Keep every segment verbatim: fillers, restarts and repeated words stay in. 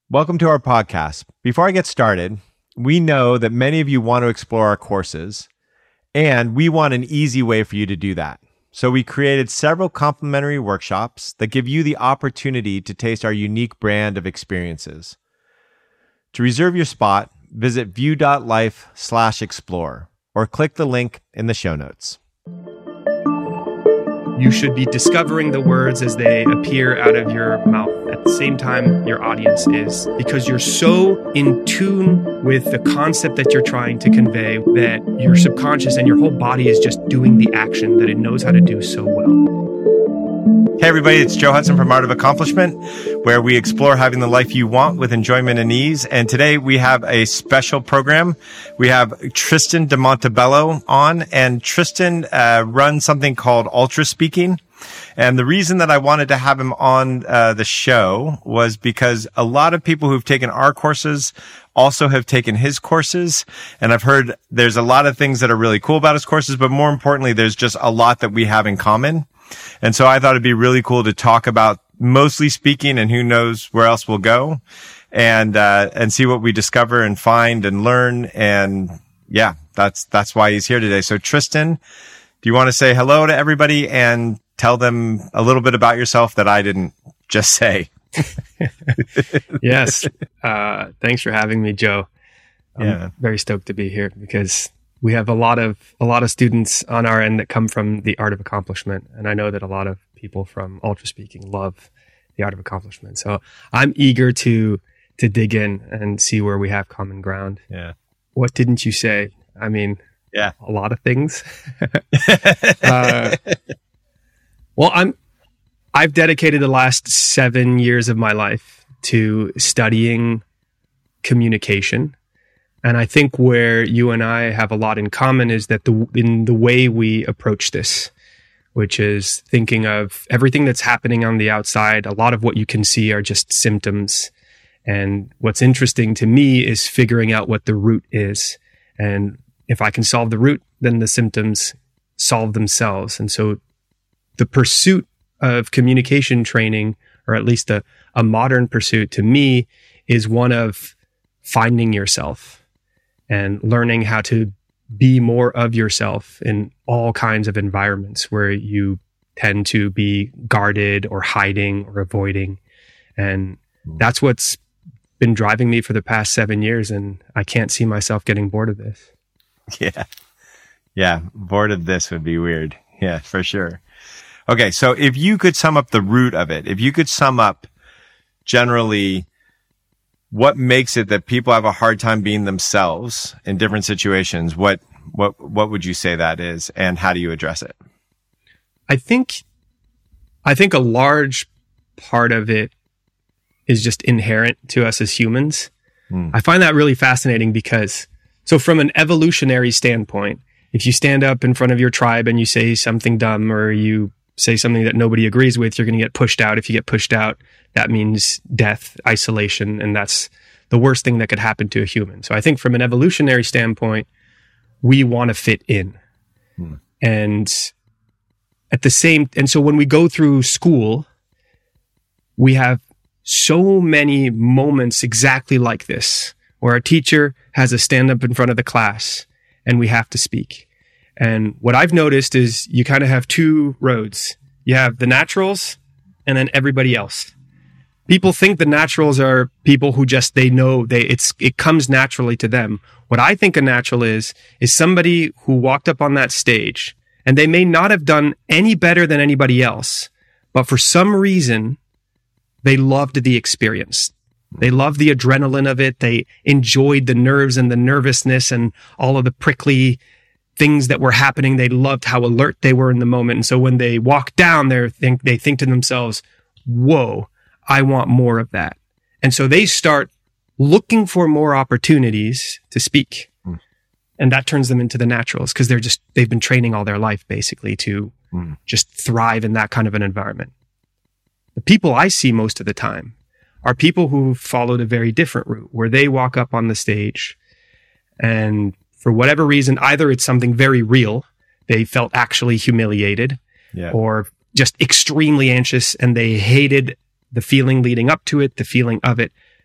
Welcome to our podcast. Before I get started, we know that many of you want to explore our courses, and we want an easy way for you to do that. So we created several complimentary workshops that give you the opportunity to taste our unique brand of experiences. To reserve your spot, visit view.life slash explore or click the link in the show notes. You should be discovering the words as they appear out of your mouth at the same time your audience is, because you're so in tune with the concept that you're trying to convey that your subconscious and your whole body is just doing the action that it knows how to do so well. Hey everybody, it's Joe Hudson from Art of Accomplishment, where we explore having the life you want with enjoyment and ease. And today we have a special program. We have Tristan de Montebello on, and Tristan uh, runs something called Ultra Speaking. And the reason that I wanted to have him on uh, the show was because a lot of people who've taken our courses also have taken his courses. And I've heard there's a lot of things that are really cool about his courses, but more importantly, there's just a lot that we have in common. And so I thought it'd be really cool to talk about mostly speaking, and who knows where else we'll go, and, uh, and see what we discover and find and learn. And yeah, that's, that's why he's here today. So Tristan, do you want to say hello to everybody and tell them a little bit about yourself that I didn't just say? Yes. Uh, thanks for having me, Joe. I'm yeah. very stoked to be here because we have a lot of a lot of students on our end that come from the Art of Accomplishment, and I know that a lot of people from Ultra Speaking love the Art of Accomplishment. So I'm eager to to dig in and see where we have common ground. Yeah. What didn't you say? I mean, yeah, a lot of things. uh, well, I'm I've dedicated the last seven years of my life to studying communication. And I think where you and I have a lot in common is that the in the way we approach this, which is thinking of everything that's happening on the outside. A lot of what you can see are just symptoms. And what's interesting to me is figuring out what the root is. And if I can solve the root, then the symptoms solve themselves. And so the pursuit of communication training, or at least a, a modern pursuit to me, is one of finding yourself and learning how to be more of yourself in all kinds of environments where you tend to be guarded or hiding or avoiding. And that's what's been driving me for the past seven years. And I can't see myself getting bored of this. Yeah. Yeah. Bored of this would be weird. Yeah, for sure. Okay. So if you could sum up the root of it, if you could sum up generally what makes it that people have a hard time being themselves in different situations, what, what, what would you say that is, and how do you address it? I think, I think a large part of it is just inherent to us as humans. Mm. I find that really fascinating because, so from an evolutionary standpoint, if you stand up in front of your tribe and you say something dumb, or you say something that nobody agrees with, you're going to get pushed out. If you get pushed out, that means death, isolation, and that's the worst thing that could happen to a human. So I think from an evolutionary standpoint, we want to fit in. Hmm. And at the same, and so when we go through school, we have so many moments exactly like this, where our teacher has a stand up in front of the class and we have to speak. And what I've noticed is you kind of have two roads. You have the naturals and then everybody else. People think the naturals are people who just, they know they, it's, it comes naturally to them. What I think a natural is, is somebody who walked up on that stage and they may not have done any better than anybody else, but for some reason, they loved the experience. They loved the adrenaline of it. They enjoyed the nerves and the nervousness and all of the prickly things that were happening. They loved how alert they were in the moment. And so when they walk down there, think, they think to themselves, whoa, I want more of that. And so they start looking for more opportunities to speak. Mm. And that turns them into the naturals because they're just, they've been training all their life basically to mm. just thrive in that kind of an environment. The people I see most of the time are people who followed a very different route, where they walk up on the stage and for whatever reason, either it's something very real, they felt actually humiliated, yeah. or just extremely anxious and they hated the feeling leading up to it, the feeling of it.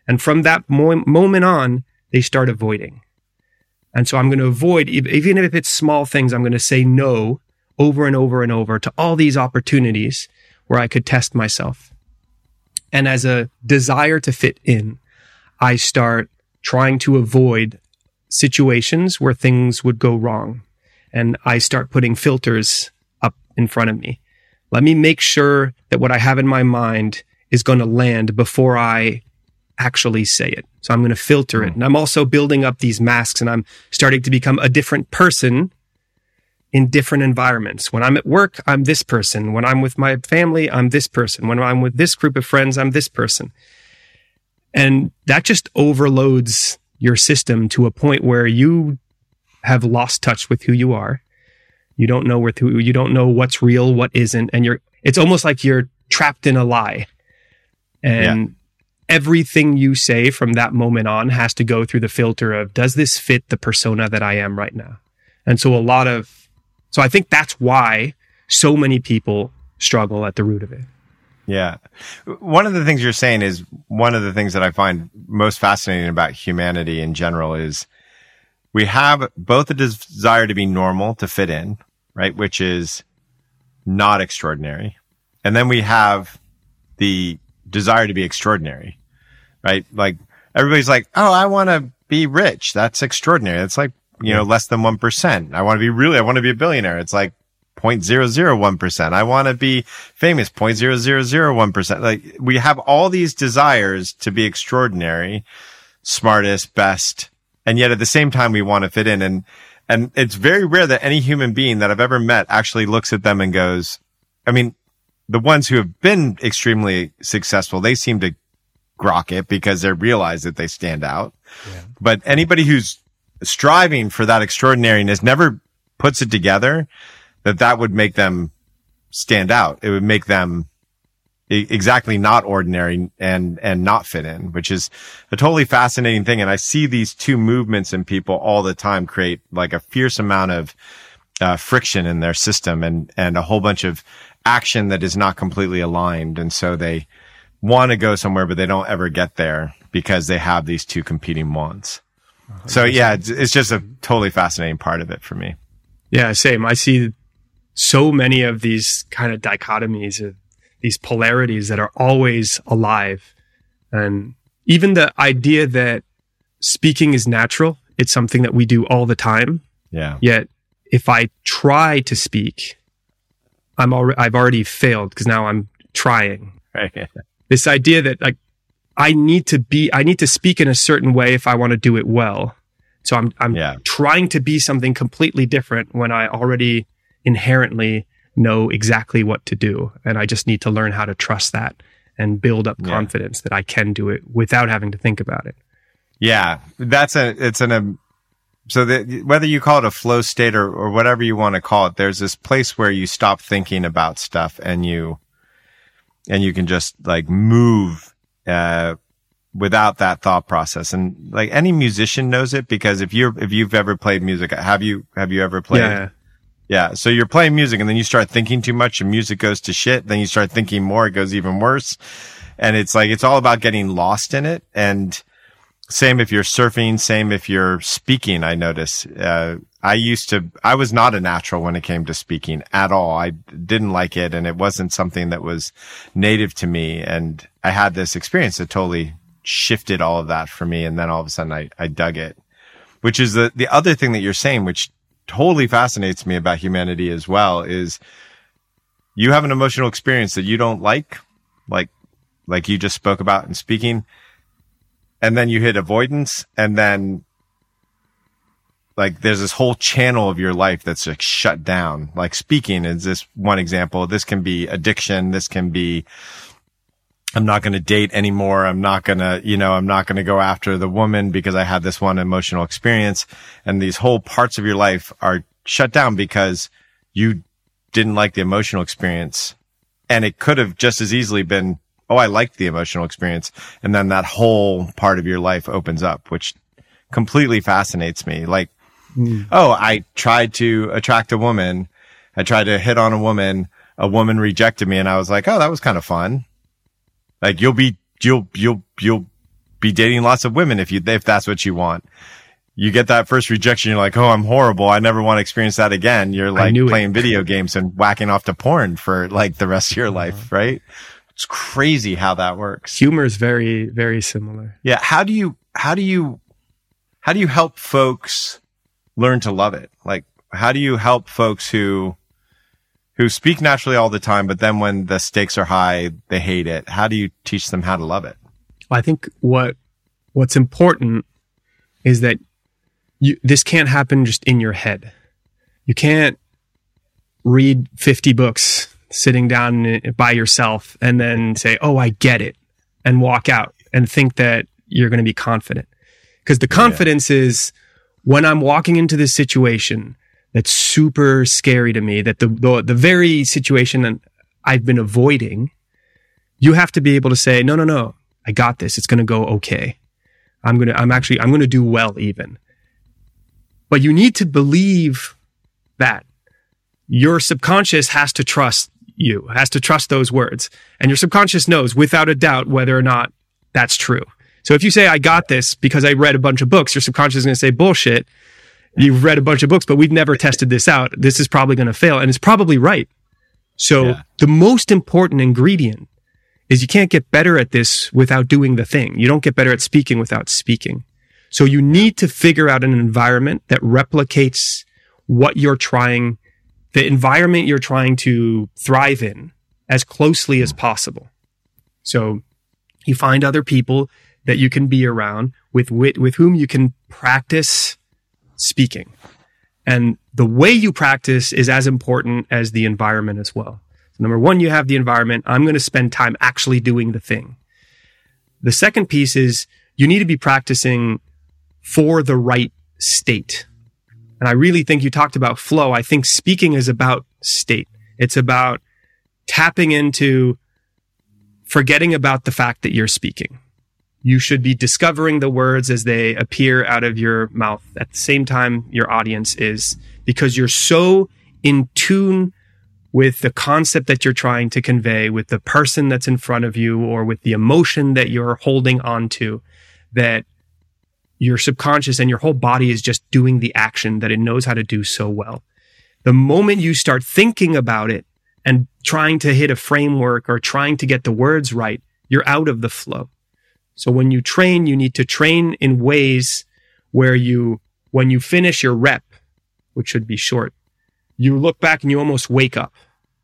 And from that mo- moment on, they start avoiding. And so I'm going to avoid, even if it's small things, I'm going to say no over and over and over to all these opportunities where I could test myself. And as a desire to fit in, I start trying to avoid situations where things would go wrong. And I start putting filters up in front of me. Let me make sure that what I have in my mind is going to land before I actually say it. So I'm going to filter it. And I'm also building up these masks, and I'm starting to become a different person in different environments. When I'm at work, I'm this person. When I'm with my family, I'm this person. When I'm with this group of friends, I'm this person. And that just overloads your system to a point where you have lost touch with who you are. You don't know where who, you don't know what's real, what isn't. And you're, it's almost like you're trapped in a lie. And yeah. everything you say from that moment on has to go through the filter of, does this fit the persona that I am right now? And so a lot of, so I think that's why so many people struggle at the root of it. Yeah. One of the things you're saying is one of the things that I find most fascinating about humanity in general is we have both a desire to be normal, to fit in, right? Which is not extraordinary. And then we have the desire to be extraordinary, right? Like everybody's like, oh, I want to be rich. That's extraordinary. That's like, you know, less than one percent. I want to be really, I want to be a billionaire. It's like zero point zero zero one percent. I want to be famous, zero point zero zero zero one percent. Like we have all these desires to be extraordinary, smartest, best. And yet at the same time, we want to fit in. And, and it's very rare that any human being that I've ever met actually looks at them and goes, I mean, the ones who have been extremely successful, they seem to grok it because they realize that they stand out. Yeah. But anybody who's striving for that extraordinariness never puts it together that that would make them stand out. It would make them e- exactly not ordinary and, and not fit in, which is a totally fascinating thing. And I see these two movements in people all the time create like a fierce amount of uh, friction in their system and, and a whole bunch of action that is not completely aligned. And so they want to go somewhere, but they don't ever get there because they have these two competing wants. So yeah, it's, it's just a totally fascinating part of it for me. Yeah, same. I see so many of these kind of dichotomies, of these polarities that are always alive. And even the idea that speaking is natural, it's something that we do all the time. Yeah. Yet if I try to speak, I'm already, I've already failed because now I'm trying. Right. This idea that like, I need to be, I need to speak in a certain way if I want to do it well. So I'm, I'm yeah. trying to be something completely different when I already inherently know exactly what to do. And I just need to learn how to trust that and build up confidence yeah. that I can do it without having to think about it. Yeah. That's a, it's an, um, so that whether you call it a flow state or, or whatever you want to call it, there's this place where you stop thinking about stuff and you, and you can just like move uh, without that thought process. And like any musician knows it because if you're, if you've ever played music, have you, have you ever played? Yeah. Yeah. So you're playing music and then you start thinking too much and music goes to shit. Then you start thinking more, it goes even worse. And it's like, it's all about getting lost in it. And same if you're surfing, same if you're speaking, I notice. Uh, I used to, I was not a natural when it came to speaking at all. I didn't like it and it wasn't something that was native to me. And I had this experience that totally shifted all of that for me. And then all of a sudden I, I dug it, which is the, the other thing that you're saying, which totally fascinates me about humanity as well, is you have an emotional experience that you don't like, like, like you just spoke about in speaking. And then you hit avoidance, and then like there's this whole channel of your life that's like shut down. Like speaking is this one example. This can be addiction. This can be, I'm not going to date anymore. I'm not going to, you know, I'm not going to go after the woman because I had this one emotional experience. And these whole parts of your life are shut down because you didn't like the emotional experience. And it could have just as easily been, oh, I liked the emotional experience. And then that whole part of your life opens up, which completely fascinates me. Like, mm. oh, I tried to attract a woman. I tried to hit on a woman. A woman rejected me. And I was like, oh, that was kind of fun. Like you'll be, you'll, you'll, you'll be dating lots of women if you, if that's what you want. You get that first rejection. You're like, oh, I'm horrible. I never want to experience that again. You're like playing it. video games and whacking off to porn for like the rest of your life, right? It's crazy how that works. Humor is very, very similar. Yeah. How do you, how do you, how do you help folks learn to love it? Like, how do you help folks who, who speak naturally all the time, but then when the stakes are high, they hate it? How do you teach them how to love it? I think what, what's important is that you, this can't happen just in your head. You can't read fifty books sitting down by yourself and then say, oh, I get it, and walk out and think that you're going to be confident. Because the confidence yeah. is when I'm walking into this situation that's super scary to me, that the, the, the very situation that I've been avoiding, you have to be able to say, no, no, no, I got this. It's going to go okay. I'm going to, I'm actually, I'm going to do well even. But you need to believe that your subconscious has to trust you, has to trust those words. And your subconscious knows without a doubt whether or not that's true. So if you say, I got this because I read a bunch of books, your subconscious is going to say, bullshit. You've read a bunch of books, but we've never tested this out. This is probably going to fail. And it's probably right. So yeah. the most important ingredient is you can't get better at this without doing the thing. You don't get better at speaking without speaking. So you need to figure out an environment that replicates what you're trying, the environment you're trying to thrive in as closely as possible. So you find other people that you can be around with, with, with whom you can practice speaking. And the way you practice is as important as the environment as well. So number one, you have the environment. I'm going to spend time actually doing the thing. The second piece is you need to be practicing for the right state. And I really think you talked about flow. I think speaking is about state. It's about tapping into forgetting about the fact that you're speaking. You should be discovering the words as they appear out of your mouth at the same time your audience is, because you're so in tune with the concept that you're trying to convey, with the person that's in front of you, or with the emotion that you're holding on to, that your subconscious and your whole body is just doing the action that it knows how to do so well. The moment you start thinking about it and trying to hit a framework or trying to get the words right, you're out of the flow. So when you train, you need to train in ways where you, when you finish your rep, which should be short, you look back and you almost wake up.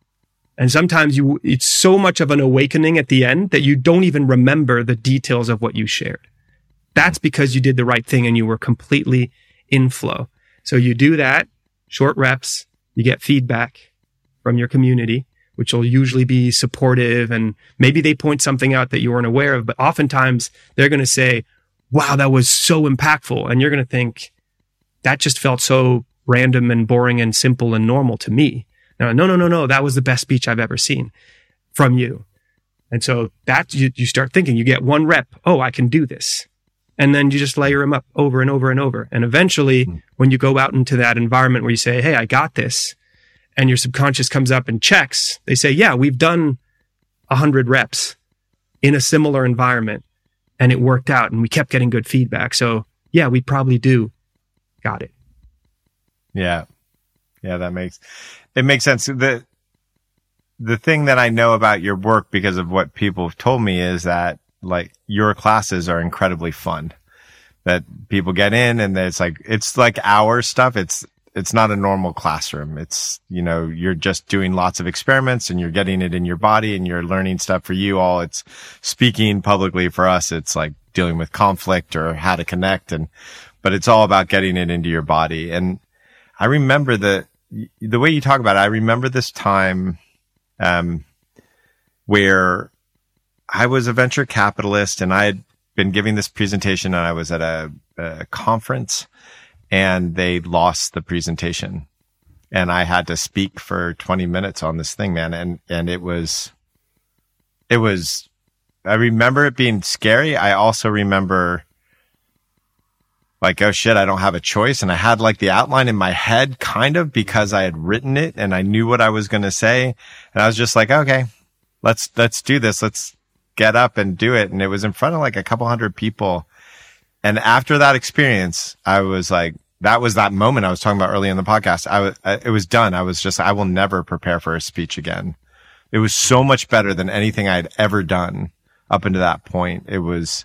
And sometimes you, it's so much of an awakening at the end that you don't even remember the details of what you shared. That's because you did the right thing and you were completely in flow. So you do that, short reps, you get feedback from your community, which will usually be supportive, and maybe they point something out that you weren't aware of, but oftentimes they're going to say, wow, that was so impactful. And you're going to think, that just felt so random and boring and simple and normal to me. No, no, no, no, no. That was the best speech I've ever seen from you. And so that you, you start thinking, you get one rep. Oh, I can do this. And then you just layer them up over and over and over. And eventually mm. when you go out into that environment where you say, hey, I got this, and your subconscious comes up and checks, they say, yeah, we've done a hundred reps in a similar environment and it worked out and we kept getting good feedback. So yeah, we probably do. Got it. Yeah. Yeah, that makes, it makes sense. The, the thing that I know about your work because of what people have told me is that like your classes are incredibly fun, that people get in and it's like, it's like our stuff. It's, it's not a normal classroom. It's, you know, you're just doing lots of experiments and you're getting it in your body and you're learning stuff. For you all, it's speaking publicly. For us, it's like dealing with conflict or how to connect. And, but it's all about getting it into your body. And I remember the, the way you talk about it, I remember this time, um, where I was a venture capitalist and I had been giving this presentation and I was at a, a conference and they lost the presentation and I had to speak for twenty minutes on this thing, man. And, and it was, it was, I remember it being scary. I also remember like, oh shit, I don't have a choice. And I had like the outline in my head kind of because I had written it and I knew what I was going to say. And I was just like, okay, let's, let's do this. Let's get up and do it. And it was in front of like a couple hundred people. And after that experience, I was like, that was that moment I was talking about early in the podcast. I was, it was done. I was just, I will never prepare for a speech again. It was so much better than anything I'd ever done up until that point. It was,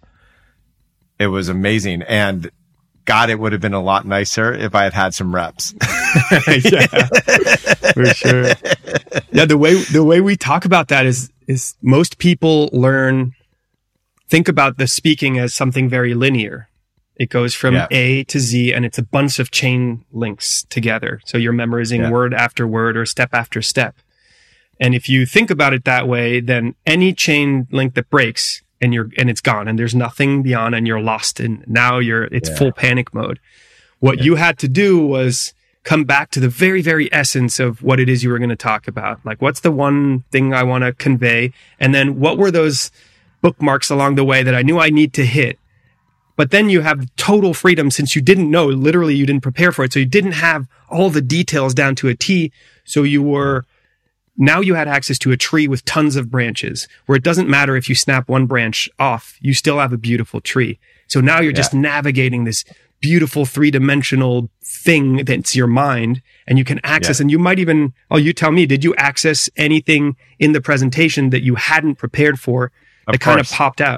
it was amazing. And God, it would have been a lot nicer if I had had some reps. Yeah, for sure. Yeah. The way, the way we talk about that is, is most people learn, think about the speaking as something very linear. It goes from yeah. A to Z, and it's a bunch of chain links together. So you're memorizing yeah. word after word or step after step. And if you think about it that way, then any chain link that breaks and you're, and it's gone and there's nothing beyond and you're lost, and now you're, it's yeah. full panic mode. What yeah. you had to do was come back to the very, very essence of what it is you were going to talk about. Like, what's the one thing I want to convey? And then what were those bookmarks along the way that I knew I need to hit? But then you have total freedom since you didn't know, literally you didn't prepare for it. So you didn't have all the details down to a T. So you were, now you had access to a tree with tons of branches where it doesn't matter if you snap one branch off, you still have a beautiful tree. So now you're yeah. just navigating this beautiful three dimensional thing that's your mind, and you can access, yeah. and you might even, oh, you tell me, did you access anything in the presentation that you hadn't prepared for that kind of popped out?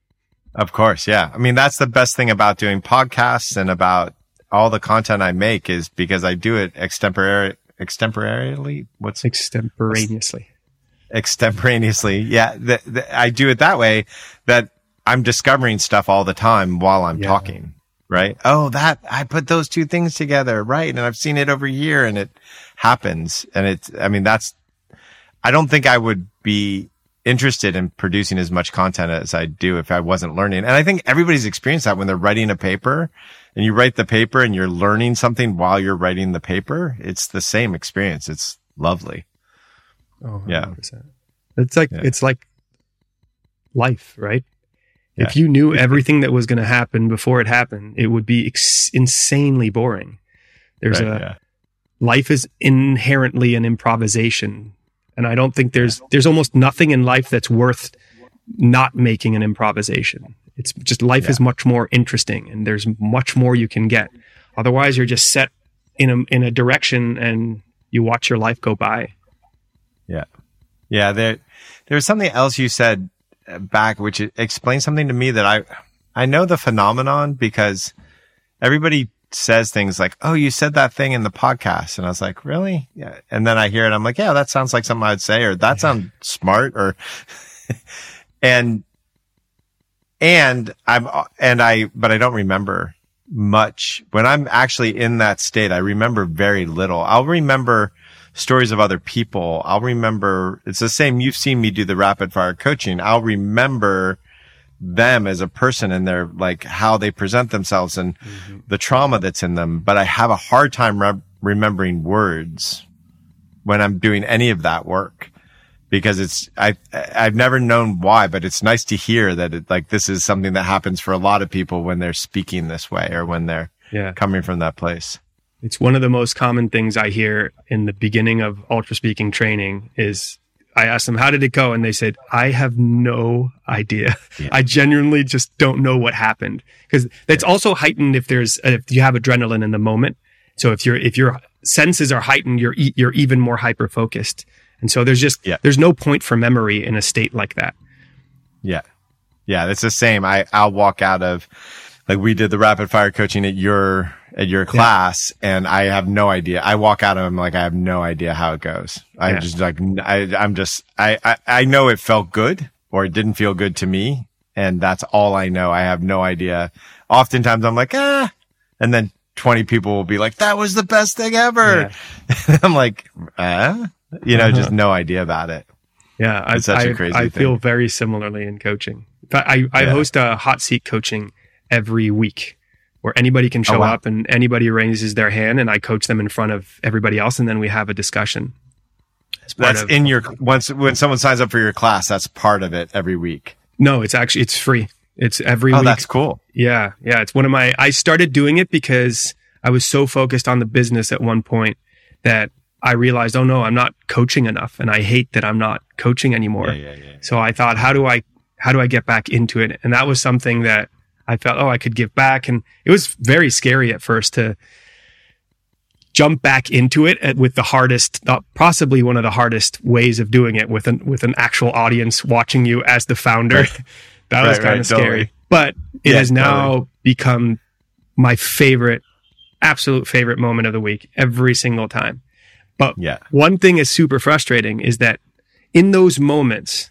Of course. Yeah. I mean, that's the best thing about doing podcasts and about all the content I make is because I do it extempore, extemporarily. What's extemporaneously? Extemporaneously. Yeah. The, the, I do it that way that I'm discovering stuff all the time while I'm yeah. talking, right? Oh, that I put those two things together. Right. And I've seen it over here and it happens. And it's, I mean, that's, I don't think I would be interested in producing as much content as I do if I wasn't learning. And I think everybody's experienced that when they're writing a paper and you write the paper and you're learning something while you're writing the paper. It's the same experience. It's lovely. Oh, one hundred percent. Yeah. It's like, yeah. it's like life, right? Yeah. If you knew everything that was going to happen before it happened, it would be ex- insanely boring. There's right, a, yeah. life is inherently an improvisation. And I don't think there's, there's almost nothing in life that's worth not making an improvisation. It's just life yeah. is much more interesting and there's much more you can get. Otherwise you're just set in a, in a direction and you watch your life go by. Yeah. Yeah. There, there was something else you said back, which explains something to me that I, I know the phenomenon because everybody says things like, oh, you said that thing in the podcast. And I was like, really? Yeah. And then I hear it. I'm like, yeah, that sounds like something I'd say, or that sounds smart, or, and, and I'm, and I, but I don't remember much when I'm actually in that state. I remember very little. I'll remember stories of other people. I'll remember, it's the same. You've seen me do the rapid fire coaching. I'll remember them as a person and their, like, how they present themselves and mm-hmm. the trauma that's in them. But I have a hard time re- remembering words when I'm doing any of that work because it's, I, I've never known why, but it's nice to hear that it, like, this is something that happens for a lot of people when they're speaking this way or when they're yeah. coming from that place. It's one of the most common things I hear in the beginning of ultra speaking training is I asked them, how did it go? And they said, I have no idea. Yeah. I genuinely just don't know what happened. Because that's also heightened if there's, if you have adrenaline in the moment. So if your, if your senses are heightened, you're, e- you're even more hyper focused. And so there's just, yeah. there's no point for memory in a state like that. Yeah. Yeah. It's the same. I, I'll walk out of, like we did the rapid fire coaching at your, at your class yeah. and I have no idea. I walk out of them like I have no idea how it goes. I'm yeah. just like, I, I'm just, I, I, I know it felt good or it didn't feel good to me. And that's all I know. I have no idea. Oftentimes I'm like, ah, and then twenty people will be like, that was the best thing ever. Yeah. I'm like, ah, you know, uh-huh. just no idea about it. Yeah. I, it's such I, a crazy I thing. feel very similarly in coaching. In fact, I, I yeah. host a hot seat coaching every week, where anybody can show oh, wow. up and anybody raises their hand and I coach them in front of everybody else. And then we have a discussion. That's of, in your, once, when someone signs up for your class, that's part of it every week. No, it's actually, it's free. It's every oh, week. Oh, that's cool. Yeah. Yeah. It's one of my, I started doing it because I was so focused on the business at one point that I realized, oh no, I'm not coaching enough. And I hate that I'm not coaching anymore. Yeah, yeah, yeah. So I thought, how do I, how do I get back into it? And that was something that I felt, oh, I could give back. And it was very scary at first to jump back into it at, with the hardest, uh, possibly one of the hardest ways of doing it with an, with an actual audience watching you as the founder. Right. That was right, kind right, of scary, totally. But it yeah, has now totally. become my favorite, absolute favorite moment of the week every single time. But yeah. one thing is super frustrating is that in those moments,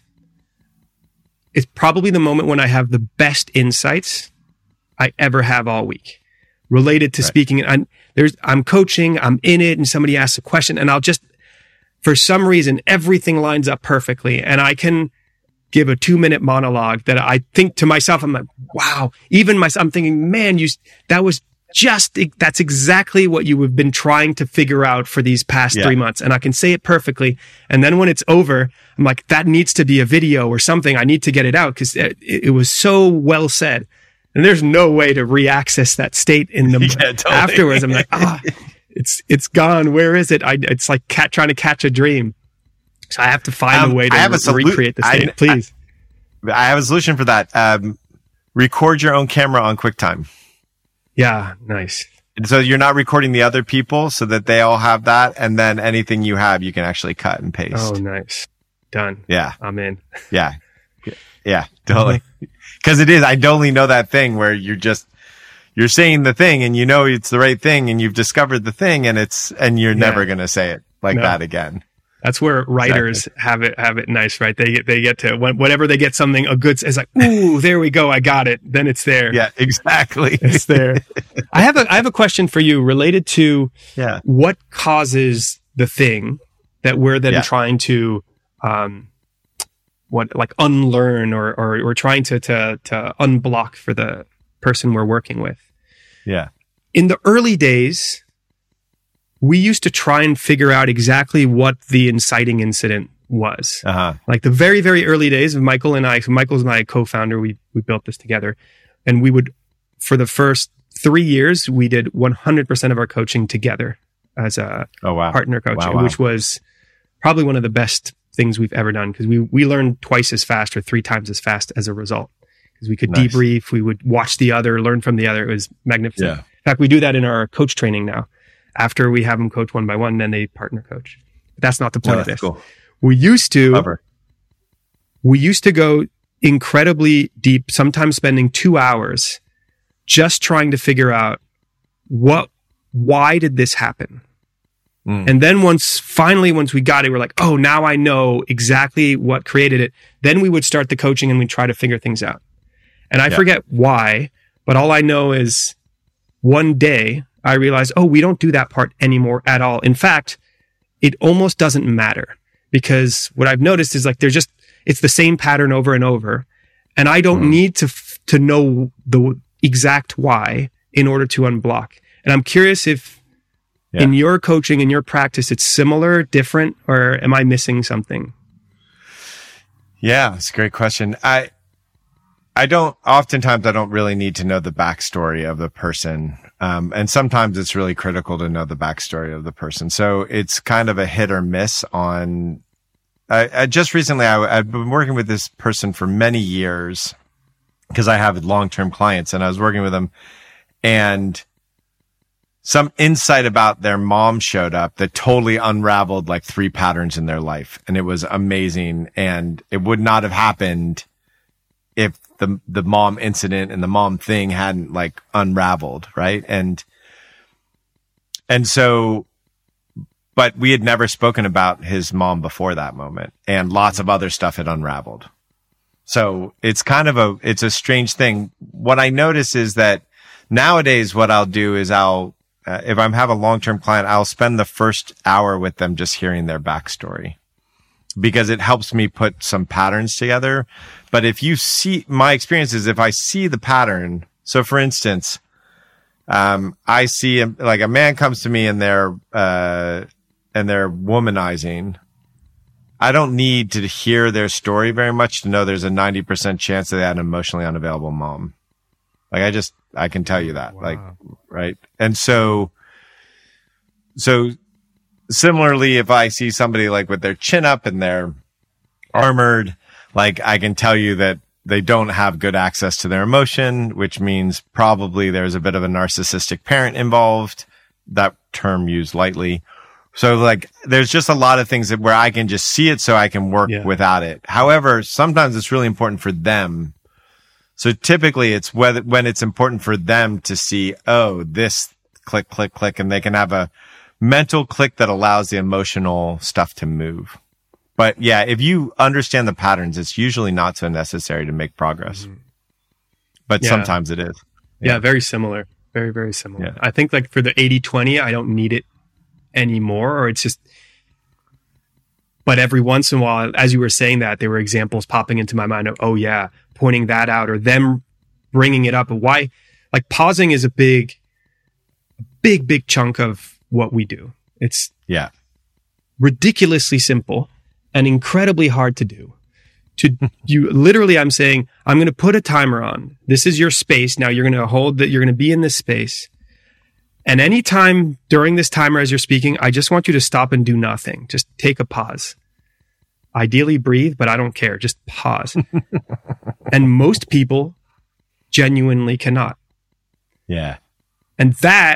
it's probably the moment when I have the best insights I ever have all week related to right. speaking. I'm, there's, I'm coaching, I'm in it, and somebody asks a question, and I'll just, for some reason, everything lines up perfectly, and I can give a two minute monologue that I think to myself, I'm like, wow. Even myself, I'm thinking, man, you, that was just, that's exactly what you have been trying to figure out for these past yeah. three months. And I can say it perfectly. And then when it's over, I'm like, that needs to be a video or something. I need to get it out because it, it was so well said. And there's no way to re-access that state in the yeah, totally. afterwards. I'm like, ah, it's, it's gone. Where is it? I, it's like cat trying to catch a dream. So I have to find um, a way to re- solu- recreate the state. I, Please. I, I have a solution for that. Um, record your own camera on QuickTime. Yeah, nice. So you're not recording the other people so that they all have that. And then anything you have, you can actually cut and paste. Oh, nice. Done. Yeah. I'm in. Yeah. Yeah, totally. Because it is, I totally know that thing where you're just, you're saying the thing and you know it's the right thing and you've discovered the thing and it's, and you're yeah. never going to say it like no. that again. That's where writers exactly. have it, have it nice, right? They get, they get to, whenever they get something, a good, it's like, ooh, there we go. I got it. Then it's there. Yeah, exactly. It's there. I have a, I have a question for you related to yeah. what causes the thing that we're then yeah. trying to, um, what, like unlearn or, or we're trying to, to, to unblock for the person we're working with. Yeah. In the early days, we used to try and figure out exactly what the inciting incident was. Uh-huh. Like the very, very early days of Michael and I, so Michael's my co-founder, we we built this together. And we would, for the first three years, we did one hundred percent of our coaching together as a oh, wow. partner coach, wow, wow. which was probably one of the best things we've ever done because we, we learned twice as fast or three times as fast as a result. Because we could nice. debrief, we would watch the other, learn from the other. It was magnificent. Yeah. In fact, we do that in our coach training now. After we have them coach one by one, then they partner coach. But that's not the point oh, of this. Cool. We used to, Cover. we used to go incredibly deep, sometimes spending two hours just trying to figure out what, why did this happen? Mm. And then once, finally, once we got it, we're like, oh, now I know exactly what created it. Then we would start the coaching and we'd try to figure things out. And I yeah. forget why, but all I know is one day, I realized, oh, we don't do that part anymore at all. In fact, it almost doesn't matter because what I've noticed is like, there's just, it's the same pattern over and over. And I don't mm. need to, f- to know the exact why in order to unblock. And I'm curious if yeah. in your coaching, in your practice, it's similar, different, or am I missing something? Yeah, it's a great question. I, I don't, oftentimes I don't really need to know the backstory of the person. Um, and sometimes it's really critical to know the backstory of the person. So it's kind of a hit or miss on, I, I just recently, I, I've been working with this person for many years because I have long-term clients and I was working with them and some insight about their mom showed up that totally unraveled like three patterns in their life. And it was amazing. And it would not have happened if the, the mom incident and the mom thing hadn't like unraveled. Right. And, and so, but we had never spoken about his mom before that moment and lots of other stuff had unraveled. So it's kind of a, it's a strange thing. What I notice is that nowadays what I'll do is I'll, uh, if I'm have a long-term client, I'll spend the first hour with them just hearing their backstory because it helps me put some patterns together. But if you see, my experience is if I see the pattern, so for instance, um, I see a, like a man comes to me and they're, uh, and they're womanizing. I don't need to hear their story very much to know there's a ninety percent chance that they had an emotionally unavailable mom. Like I just, I can tell you that, wow. like, right. And so, so similarly, if I see somebody like with their chin up and they're armored, like I can tell you that they don't have good access to their emotion, which means probably there's a bit of a narcissistic parent involved. That term used lightly. So like, there's just a lot of things that where I can just see it so I can work Yeah. without it. However, sometimes it's really important for them. So typically it's whether, when it's important for them to see, oh, this click, click, click, and they can have a mental click that allows the emotional stuff to move. But yeah, if you understand the patterns, it's usually not so necessary to make progress. Mm-hmm. But yeah. sometimes it is. Yeah. yeah, very similar. Very, very similar. Yeah. I think like for the eighty twenty, I don't need it anymore, or it's just, but every once in a while, as you were saying that, there were examples popping into my mind of, oh yeah, pointing that out, or them bringing it up. Why, like pausing is a big, big, big chunk of what we do. It's yeah, ridiculously simple and incredibly hard to do. To you, literally, I'm saying, I'm going to put a timer on. This is your space. Now you're going to hold that. You're going to be in this space. And anytime during this timer as you're speaking, I just want you to stop and do nothing. Just take a pause. Ideally breathe, but I don't care. Just pause. And most people genuinely cannot. Yeah. And that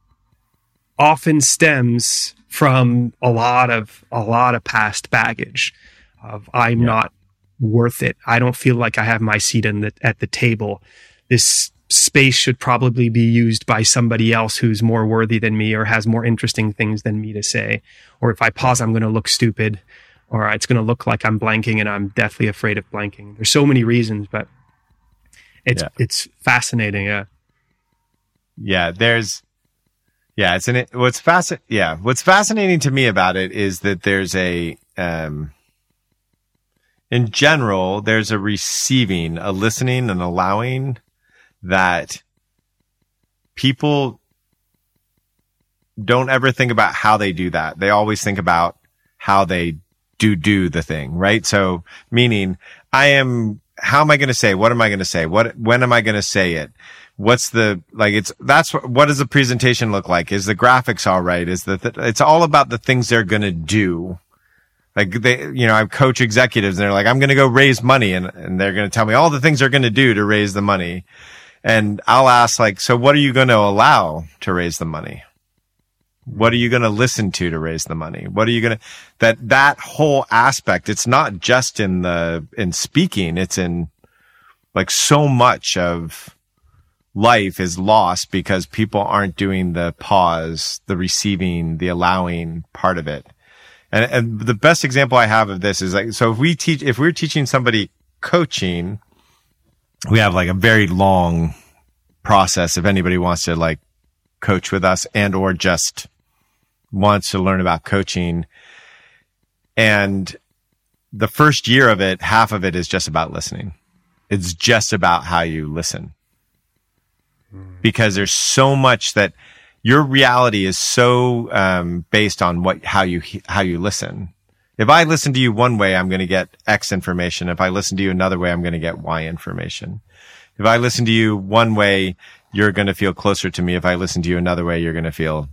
often stems from a lot of, a lot of past baggage of I'm yeah. not worth it. I don't feel like I have my seat in the, at the table. This space should probably be used by somebody else who's more worthy than me or has more interesting things than me to say. Or if I pause, I'm going to look stupid, or it's going to look like I'm blanking, and I'm deathly afraid of blanking. There's so many reasons, but it's, yeah. it's fascinating. Yeah. Yeah. There's, yeah, it's an, what's fascinating. Yeah. What's fascinating to me about it is that there's a, um, in general, there's a receiving, a listening, and allowing that people don't ever think about how they do that. They always think about how they do do the thing, right? So meaning I am, how am I going to say? What am I going to say? What, when am I going to say it? What's the, like, it's, that's what, what does the presentation look like? Is the graphics all right? Is the, th- it's all about the things they're going to do. Like they, you know, I coach executives and they're like, I'm going to go raise money, and, and they're going to tell me all the things they're going to do to raise the money. And I'll ask like, so what are you going to allow to raise the money? What are you going to listen to to raise the money? What are you going to, that, that whole aspect, it's not just in the, in speaking, it's in like so much of life is lost because people aren't doing the pause, the receiving, the allowing part of it. And, and the best example I have of this is like, so if we teach, if we're teaching somebody coaching, we have like a very long process if anybody wants to like coach with us and or just wants to learn about coaching. And the first year of it, half of it is just about listening. It's just about how you listen. Because there's so much that your reality is so um, based on what how you how you listen. If I listen to you one way, I'm going to get X information. If I listen to you another way, I'm going to get Y information. If I listen to you one way, you're going to feel closer to me. If I listen to you another way, you're going to feel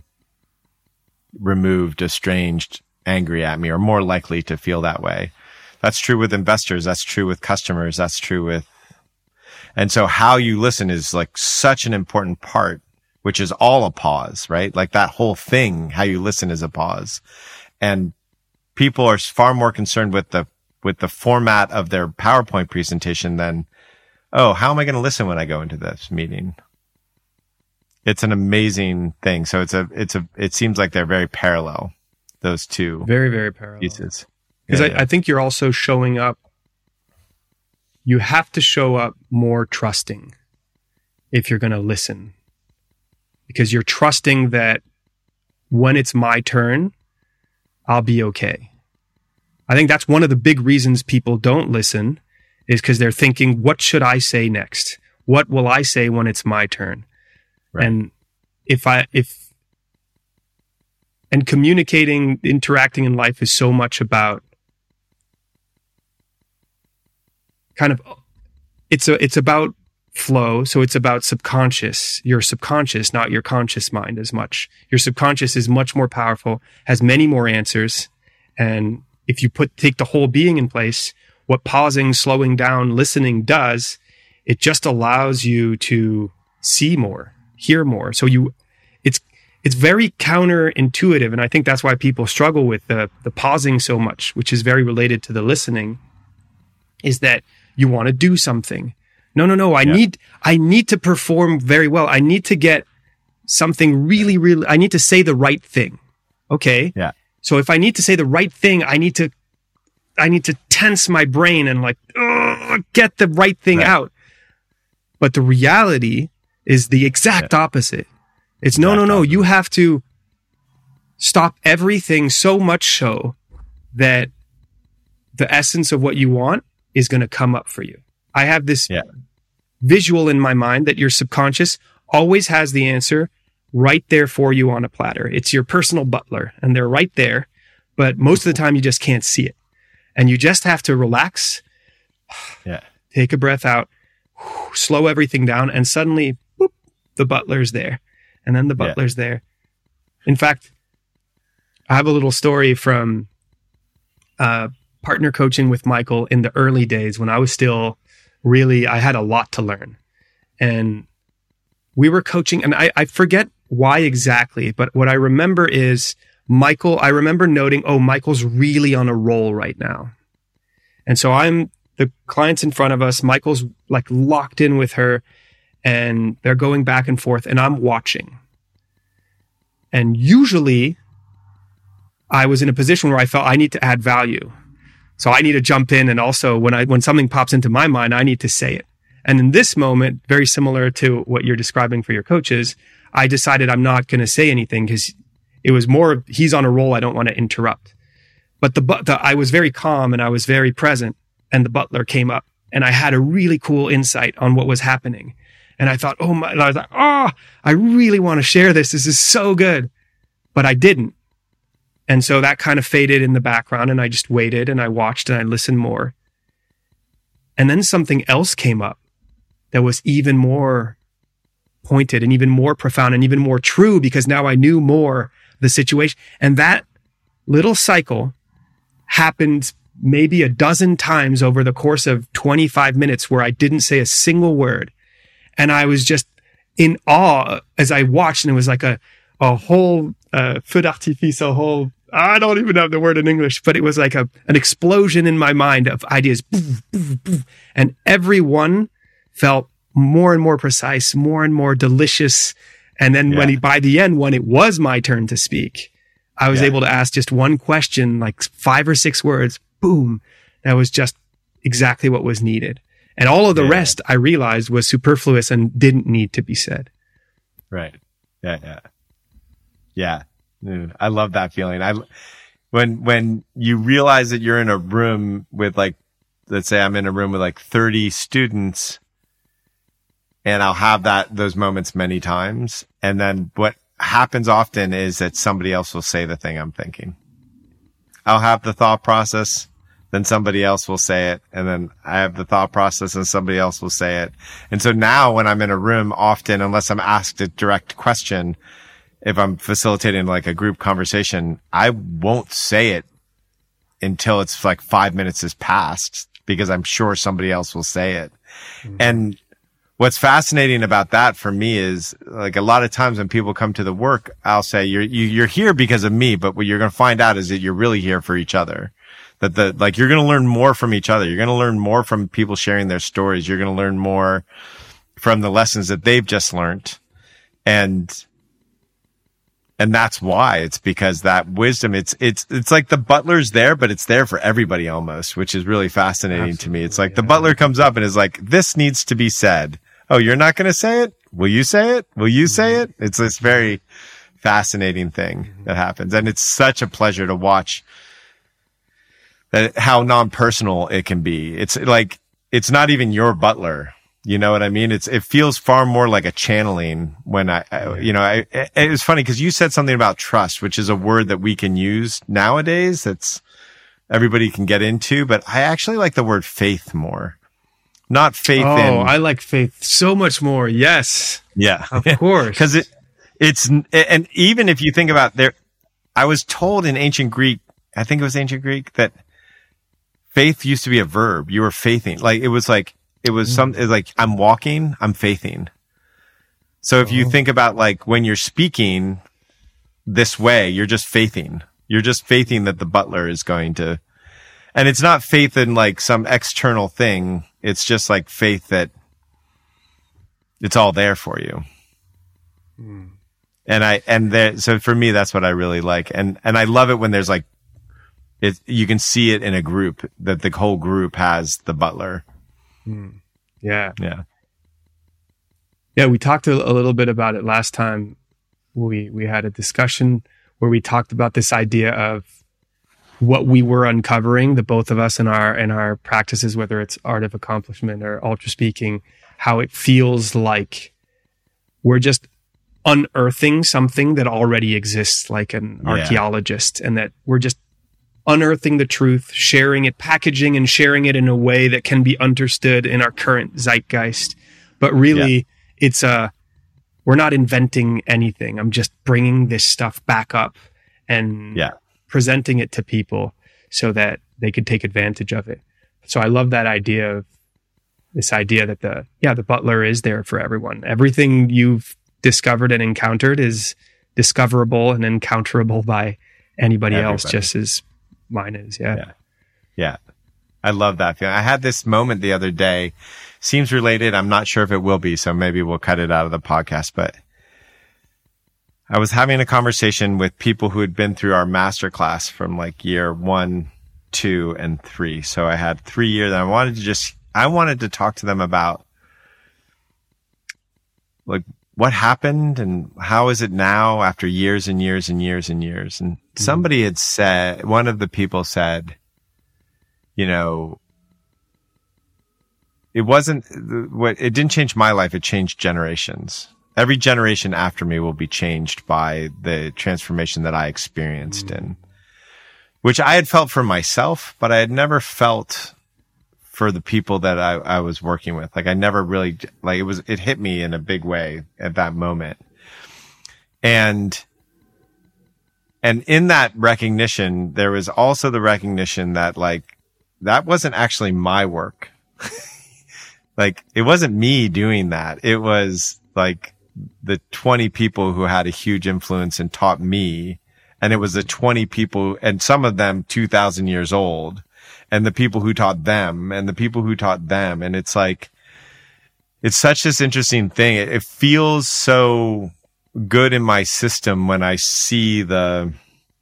removed, estranged, angry at me, or more likely to feel that way. That's true with investors. That's true with customers. That's true with, and so how you listen is like such an important part, which is all a pause, right? Like that whole thing, how you listen is a pause. And people are far more concerned with the, with the format of their PowerPoint presentation than, oh, how am I going to listen when I go into this meeting? It's an amazing thing. So it's a, it's a, it seems like they're very parallel, those two. Very, very parallel pieces. Because yeah, I, yeah. I think you're also showing up, you have to show up more trusting if you're going to listen. Because you're trusting that when it's my turn, I'll be okay. I think that's one of the big reasons people don't listen is because they're thinking, what should I say next? What will I say when it's my turn? Right. And if I, if, and communicating, interacting in life is so much about kind of, it's a, it's about flow. So it's about subconscious, your subconscious, not your conscious mind as much. Your subconscious is much more powerful, has many more answers. And if you put, take the whole being in place, what pausing, slowing down, listening does, it just allows you to see more, hear more. So you, it's, it's very counterintuitive. And I think that's why people struggle with the, the pausing so much, which is very related to the listening, is that you want to do something. No, no, no. I yeah. need, I need to perform very well. I need to get something really, really, I need to say the right thing. Okay. Yeah. So if I need to say the right thing, I need to, I need to tense my brain and like, ugh, get the right thing right. out. But the reality is the exact yeah. opposite. It's no, exact no, no. Opposite. You have to stop everything so much so that the essence of what you want is going to come up for you. I have this yeah. visual in my mind that your subconscious always has the answer right there for you on a platter. It's your personal butler and they're right there, but most of the time you just can't see it. And you just have to relax, yeah. take a breath out, slow everything down, and suddenly, boop, the butler's there. And then the butler's yeah. there. In fact, I have a little story from uh, partner coaching with Michael in the early days when I was still really, I had a lot to learn. And we were coaching, and I, I forget why exactly, but what I remember is Michael, I remember noting, oh, Michael's really on a roll right now. And so I'm, the client's in front of us, Michael's like locked in with her, and they're going back and forth, and I'm watching. And usually I was in a position where I felt I need to add value. So I need to jump in, and also when I, when something pops into my mind, I need to say it. And in this moment, very similar to what you're describing for your coaches, I decided I'm not going to say anything because it was more, he's on a roll. I don't want to interrupt. But the, the, I was very calm and I was very present, and the butler came up and I had a really cool insight on what was happening. And I thought, oh my, and I was like, oh, I really want to share this. This is so good. But I didn't. And so that kind of faded in the background, and I just waited and I watched and I listened more. And then something else came up that was even more pointed and even more profound and even more true, because now I knew more the situation. And that little cycle happened maybe a dozen times over the course of twenty-five minutes where I didn't say a single word. And I was just in awe as I watched, and it was like a, a whole uh, feu d'artifice, a whole, I don't even have the word in English, but it was like a an explosion in my mind of ideas. Boof, boof, boof. And every one felt more and more precise, more and more delicious. And then yeah. when he, by the end, when it was my turn to speak, I was yeah. able to ask just one question, like five or six words, boom. That was just exactly what was needed. And all of the yeah. rest I realized was superfluous and didn't need to be said. Right. Yeah. Yeah. Yeah. Dude, I love that feeling. I, when, when you realize that you're in a room with like, let's say I'm in a room with like thirty students, and I'll have that, those moments many times. And then what happens often is that somebody else will say the thing I'm thinking. I'll have the thought process, then somebody else will say it. And then I have the thought process and somebody else will say it. And so now when I'm in a room, often, unless I'm asked a direct question, if I'm facilitating like a group conversation, I won't say it until it's like five minutes has passed, because I'm sure somebody else will say it. Mm-hmm. And what's fascinating about that for me is, like, a lot of times when people come to the work, I'll say, you're, you, you're here because of me, but what you're going to find out is that you're really here for each other. That the, like, you're going to learn more from each other. You're going to learn more from people sharing their stories. You're going to learn more from the lessons that they've just learned. And, and that's why. It's because that wisdom, it's, it's, it's like the butler's there, but it's there for everybody almost, which is really fascinating Absolutely, to me. It's like yeah. the butler comes up and is like, this needs to be said. Oh, you're not going to say it? Will you say it? Will you say it? It's this very fascinating thing that happens. And it's such a pleasure to watch that, how non-personal it can be. It's like, it's not even your butler. You know what I mean? It's, it feels far more like a channeling when I, I you know, I, it, it was funny because you said something about trust, which is a word that we can use nowadays. That's everybody can get into, but I actually like the word faith more. Not faith oh, in. Oh, I like faith so much more. Yes. Yeah. Of course. Because it, it's, and even if you think about there, I was told in ancient Greek, I think it was ancient Greek, that faith used to be a verb. You were faithing. Like, it was like, it was some, it was like, I'm walking, I'm faithing. So if you think about like when you're speaking this way, you're just faithing. You're just faithing that the butler is going to, and it's not faith in like some external thing. It's just like faith that it's all there for you. Mm. And I, and there, so for me, that's what I really like. And, and I love it when there's like, it, you can see it in a group that the whole group has the butler. Mm. Yeah. Yeah. Yeah. We talked a, a little bit about it last time. We, we had a discussion where we talked about this idea of what we were uncovering, the both of us in our, in our practices, whether it's art of accomplishment or ultra speaking, how it feels like we're just unearthing something that already exists, like an yeah. archaeologist, and that we're just unearthing the truth, sharing it, packaging and sharing it in a way that can be understood in our current zeitgeist. But really, yeah. it's a, we're not inventing anything. I'm just bringing this stuff back up and yeah. presenting it to people so that they could take advantage of it. So I love that idea of this idea that the, yeah, the butler is there for everyone. Everything you've discovered and encountered is discoverable and encounterable by anybody Everybody. else, just as mine is. Yeah. yeah. Yeah. I love that feeling. I had this moment the other day. Seems related. I'm not sure if it will be, so maybe we'll cut it out of the podcast, but I was having a conversation with people who had been through our masterclass from like year one, two, and three. So I had three years, and I wanted to just, I wanted to talk to them about like what happened and how is it now after years and years and years and years. And mm-hmm. somebody had said, one of the people said, you know, it wasn't what, it didn't change my life. It changed generations. Every generation after me will be changed by the transformation that I experienced mm. in, which I had felt for myself, but I had never felt for the people that I, I was working with. Like I never really, like it was, it hit me in a big way at that moment. And, and in that recognition, there was also the recognition that like, that wasn't actually my work. Like it wasn't me doing that. It was like the twenty people who had a huge influence and taught me. And it was the twenty people, and some of them two thousand years old, and the people who taught them and the people who taught them. And it's like, it's such this interesting thing. It, it feels so good in my system when I see the,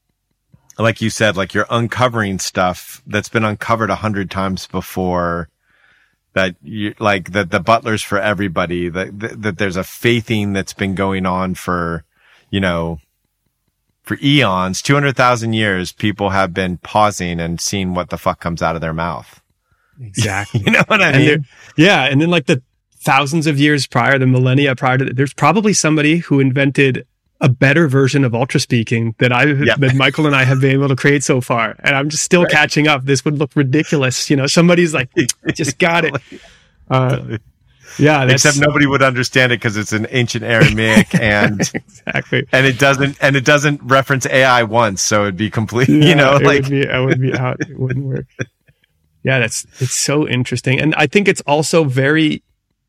like you said, like you're uncovering stuff that's been uncovered a hundred times before, that you like that the butler's for everybody, that, that, that there's a faithing that's been going on for, you know, for eons, two hundred thousand years, people have been pausing and seeing what the fuck comes out of their mouth. Exactly. You know what I and mean? Yeah. And then like the thousands of years prior, the millennia prior to that, there's probably somebody who invented a better version of ultra speaking that I, yep. that Michael and I have been able to create so far. And I'm just still right. catching up. This would look ridiculous. You know, somebody's like, just got it. Uh, yeah. That's, Except nobody would understand it because it's an ancient Aramaic and, exactly. and it doesn't, and it doesn't reference A I once. So it'd be complete, yeah, you know, it like, would be, it would be out. It wouldn't work. Yeah. That's, it's so interesting. And I think it's also very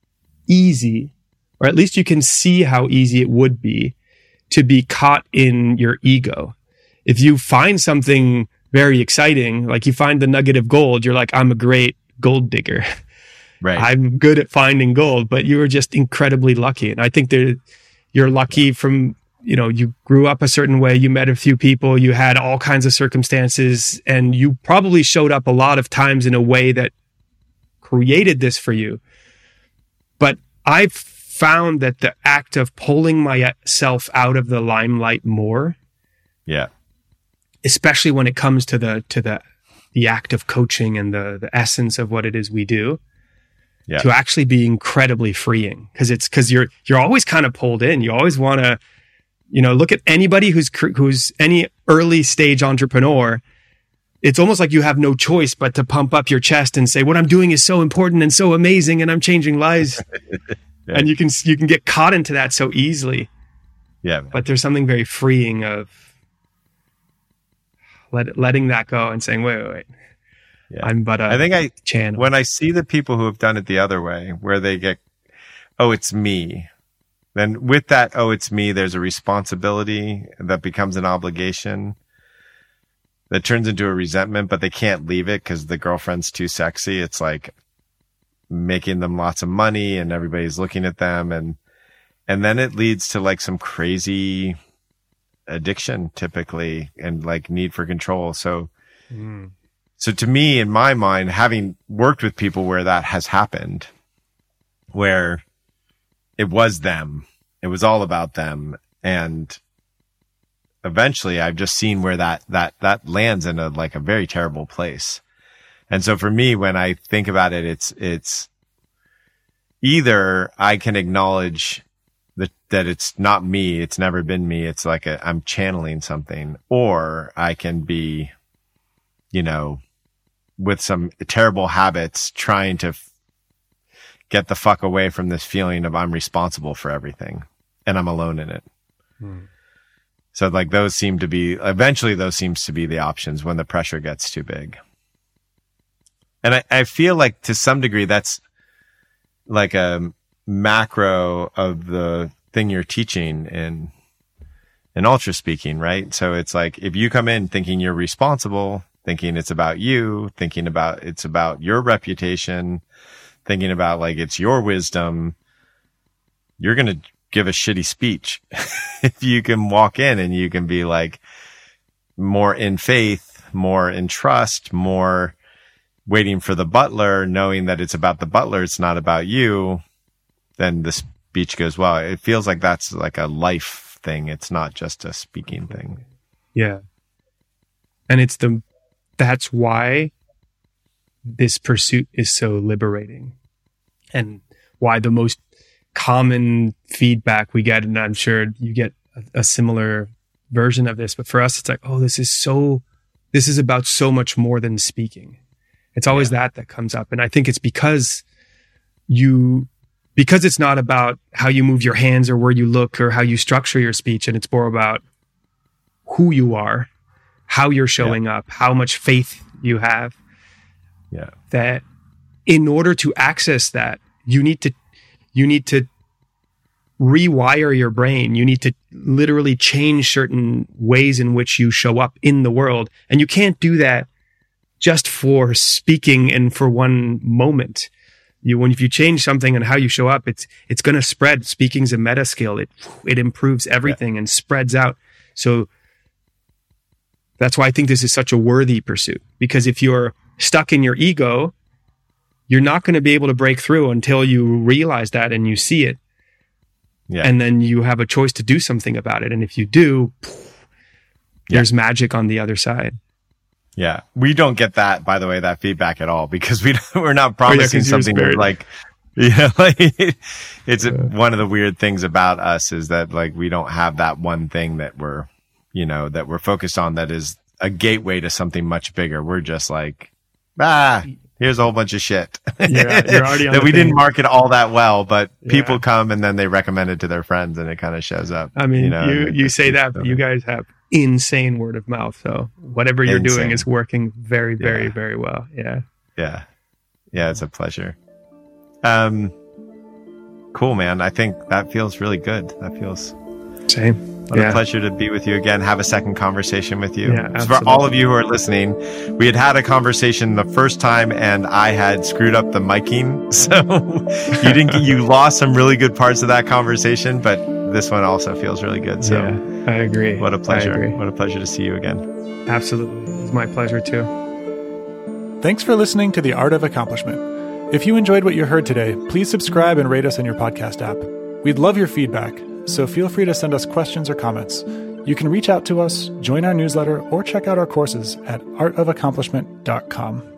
easy, or at least you can see how easy it would be to be caught in your ego. If you find something very exciting, like you find the nugget of gold, you're like, I'm a great gold digger. Right. I'm good at finding gold, but you were just incredibly lucky. And I think that you're lucky from, you know, you grew up a certain way, you met a few people, you had all kinds of circumstances, and you probably showed up a lot of times in a way that created this for you. But I've found that the act of pulling myself out of the limelight more, yeah, especially when it comes to the to the the act of coaching and the the essence of what it is we do, yeah. to actually be incredibly freeing, because it's because you're you're always kind of pulled in. You always want to, you know, look at anybody who's who's any early stage entrepreneur. It's almost like you have no choice but to pump up your chest and say, what I'm doing is so important and so amazing, and I'm changing lives. Yeah. And you can you can get caught into that so easily. Yeah. But there's something very freeing of let, letting that go and saying, wait, wait, wait. Yeah. I'm but a I think I channel. When I see the people who have done it the other way, where they get, oh, it's me. Then with that, oh, it's me, there's a responsibility that becomes an obligation that turns into a resentment, but they can't leave it because the girlfriend's too sexy. It's like making them lots of money and everybody's looking at them. And, and then it leads to like some crazy addiction typically and like need for control. So, mm. so to me, in my mind, having worked with people where that has happened, where it was them, it was all about them. And eventually I've just seen where that, that, that lands in a, like a very terrible place. And so for me, when I think about it, it's, it's either I can acknowledge that, that it's not me. It's never been me. It's like a, I'm channeling something, or I can be, you know, with some terrible habits trying to f- get the fuck away from this feeling of I'm responsible for everything and I'm alone in it. Hmm. So like those seem to be, eventually those seems to be the options when the pressure gets too big. And I, I feel like to some degree that's like a macro of the thing you're teaching in, in ultra speaking, right? So it's like, if you come in thinking you're responsible, thinking it's about you, thinking about, it's about your reputation, thinking about like, it's your wisdom, you're going to give a shitty speech. If you can walk in and you can be like more in faith, more in trust, more waiting for the butler, knowing that it's about the butler, it's not about you, then the speech goes well. It feels like that's like a life thing. It's not just a speaking thing. Yeah. And it's the, that's why this pursuit is so liberating, and why the most common feedback we get, and I'm sure you get a, a similar version of this, but for us, it's like, oh, this is so, this is about so much more than speaking. It's always yeah. that that comes up. And I think it's because you, because it's not about how you move your hands or where you look or how you structure your speech. And it's more about who you are, how you're showing yeah. up, how much faith you have. Yeah. That in order to access that, you need to, you need to rewire your brain. You need to literally change certain ways in which you show up in the world. And you can't do that just for speaking and for one moment. You, when if you change something and how you show up, it's it's going to spread. Speaking's a meta skill. It it improves everything yeah. and spreads out. So that's why I think this is such a worthy pursuit. Because if you're stuck in your ego, you're not going to be able to break through until you realize that and you see it. Yeah. And then you have a choice to do something about it. And if you do, there's yeah. magic on the other side. Yeah. We don't get that, by the way, that feedback at all, because we don't, we're not promising oh, yeah, something that, like, you know, like it's yeah. one of the weird things about us is that like, we don't have that one thing that we're, you know, that we're focused on that is a gateway to something much bigger. We're just like, ah, here's a whole bunch of shit you're, you're already on that we thing. Didn't market all that well, but yeah. people come and then they recommend it to their friends and it kind of shows up. I mean, you know, you, you say that, but you guys have insane word of mouth. So whatever you're insane. doing is working very, very, yeah. very well. Yeah. Yeah. Yeah. It's a pleasure. Um, cool, man. I think that feels really good. That feels same. What yeah. a pleasure to be with you again, have a second conversing with you. Yeah, so for all of you who are listening, we had had a conversation the first time and I had screwed up the miking. So you didn't get, you lost some really good parts of that conversation, but this one also feels really good. So yeah, I agree. What a pleasure. What a pleasure to see you again. Absolutely. It's my pleasure too. Thanks for listening to The Art of Accomplishment. If you enjoyed what you heard today, please subscribe and rate us in your podcast app. We'd love your feedback, so feel free to send us questions or comments. You can reach out to us, join our newsletter, or check out our courses at art of accomplishment dot com.